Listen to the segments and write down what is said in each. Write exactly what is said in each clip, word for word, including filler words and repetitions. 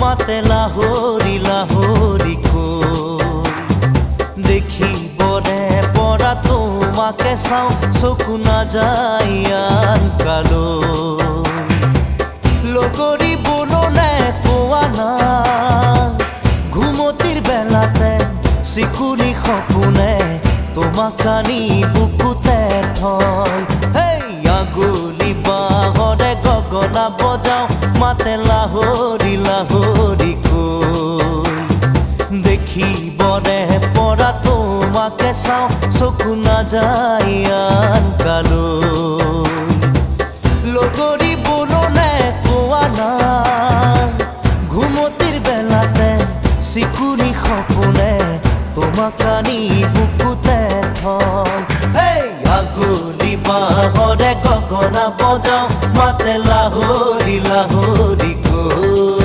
মাতে লাহৰি লাহৰিকৈ দেখিবনে পৰা তোমাকে চাওঁ চকু নাযায় আন কালৈ লগৰী বননে কোৱা না ঘুমতিৰ বেলাতে চিকুনি সপোনে তোমাক আনি বুকুতে থয় হেই আগুলি বাহৰে গগনা বজাওঁ মাতে লাহৰি লাহৰিকৈ দেখিবনে পৰা তোমাকে চাওঁ চকু নাযায় আন কালৈ লগৰী বননে কোৱা না ঘুমতিৰ বেলাতে চিকুনি সপোনে তোমাক আনি বুকুতে থয় হেই আগুলি বাহৰে গগনা বজাওঁ মাতে লাহৰি লাহৰিকৈ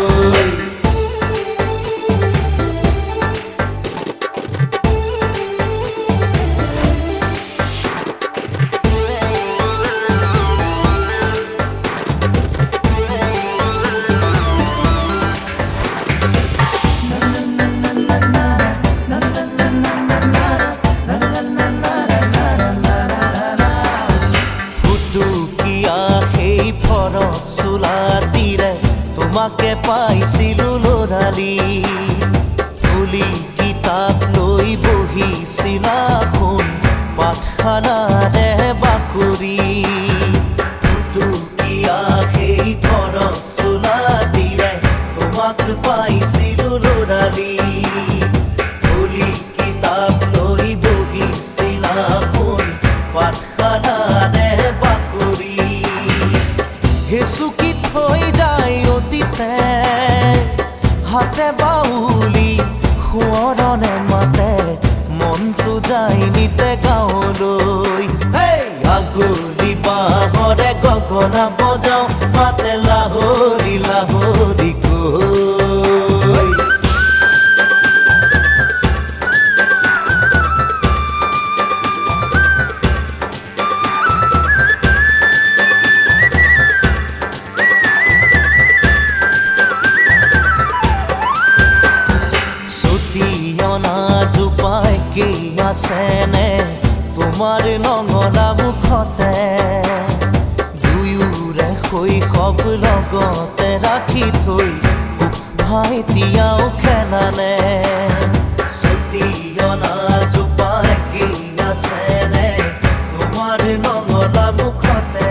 চোলাটিৰে তোমাকে পাইছিলো লৰালি ফুলি কিতাপ লৈ বহিছিলা শুন পাঠখানাৰে বাকৰি ফুটুকীয়া সেই ঘৰত চোলাটিৰে তোমাক পাইছিলো লৰালি ফুলি কিতাপ লৈ বহিছিলা শুন পাঠখানাৰে বাকৰি হেচুকি থৈ যায় অতীতে হাতে বাউলি সোঁৱৰণে মাতে মনটো যায় নিতে গাঁৱলৈ হেই আগুলি বাহৰে গগনা বজাওঁ মাতে লাহৰি লাহৰিকৈ জোপাই কি আছেনে তোমাৰ নঙলা মুখতে দুয়োৰে শৈশৱ লগতে ৰাখি থৈ ভাইটিয়াও খেলানে চুটিয়না জোপাই কি আছেনে তোমাৰ নঙলা মুখতে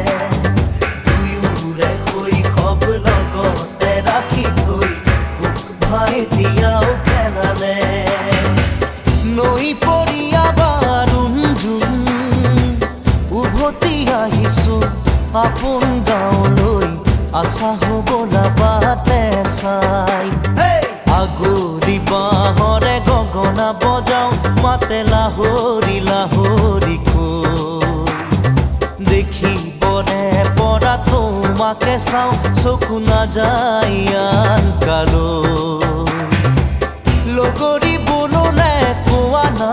দুয়োৰে শৈশৱ লগতে ৰাখি থৈ ভাইটিয়াও খেলানে নৈ পৰিয়া বাৰুণ জোন উভতি আহিছো আপোন গাঁৱলৈ আশা হ'বলা বাটে চাই আগুলি বাহৰে গগনা বজাওঁ মাতে লাহৰি লাহৰিকৈ দেখিবনে পৰা তোমাকে চাওঁ চকু নাযায় আন কালৈ লগৰী বননে কোৱা না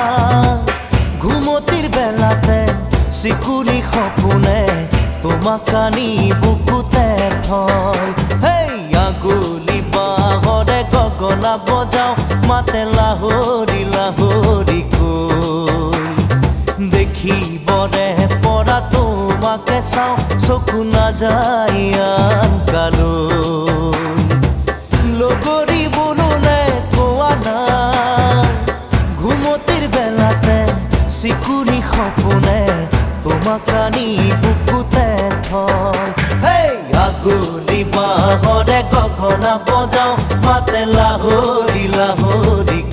ঘুমতিৰ বেলাতে চিকুনি সপোনে তোমাক আনি বুকুতে থয় হেই আগুলি বাহৰে গগনা বজাওঁ মাতে লাহৰি লাহৰিকৈ দেখিবনে পৰা তোমাকে চাওঁ চকু নাযায় আন কালৈ লগৰী বননে কোৱা না ঘুমতিৰ বেলাতে চিকুনি সপোনে তোমাক আনি বুকুতে থয় হেই আগুলি বাহৰে গগনা বজাওঁ মাতে লাহৰি লাহৰি